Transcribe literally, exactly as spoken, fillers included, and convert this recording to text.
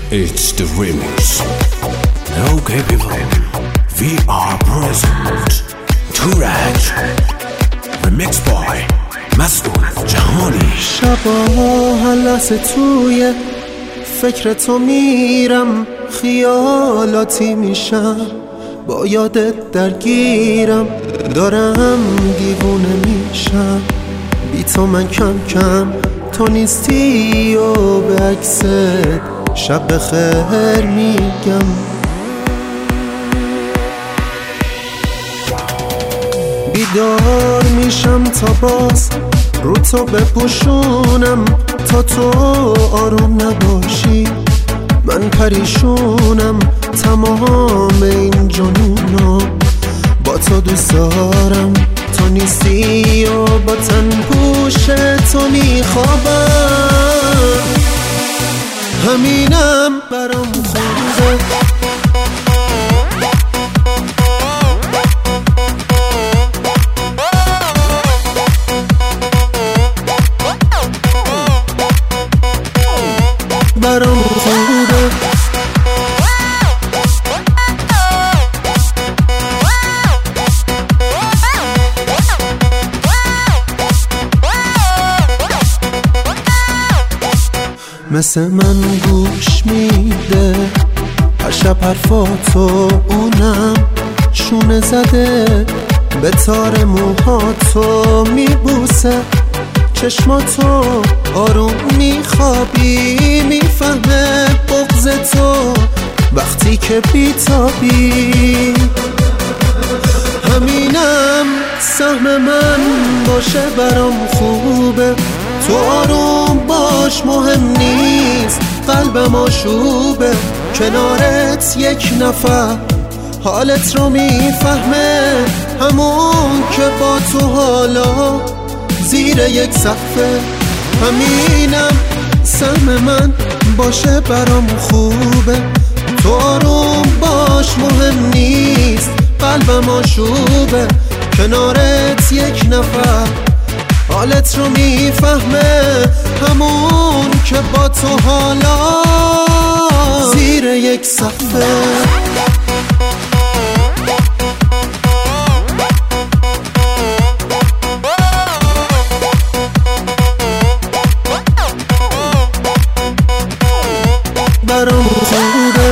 It's the remix. Okay people, we are present. Turaj Remix by مسئول جهانی. شبا هر لحظه توی فکر تو میرم، خیالاتی میشم، با یادت درگیرم، دارم دیوونه میشم. بی تو من کم کم تو نیستی و به عکست شب بخیر میگم. بیدار میشم تا باز رو تو بپوشونم، تا تو آروم نباشی من پریشونم. تمام این جنونا با تو دوست دارم، تو نیستی و با تن پوش تو میخوابم. همینم برام خوبه، برام خوبه. مثل من گوش میده هر شب حرفاتو، اونم شونه زده به تار موهاتو، میبوسه چشماتو، آروم میخوابی، میفهمه بغض تو وقتی که بیتابی. همینم سهم من باشه برام خوبه، تو آروم باش مهم نیست، قلبم آشوبه، کنارت یک نفر حالت رو میفهمه، همون که با تو حالا زیر یک سقفه. همینم سهم من باشه برام خوبه، تو آروم باش مهم نیست، قلبم آشوبه، کنارت یک نفر حالت رو میفهمه، همون که با تو حالا زیر یک سقفه. برام خوبه.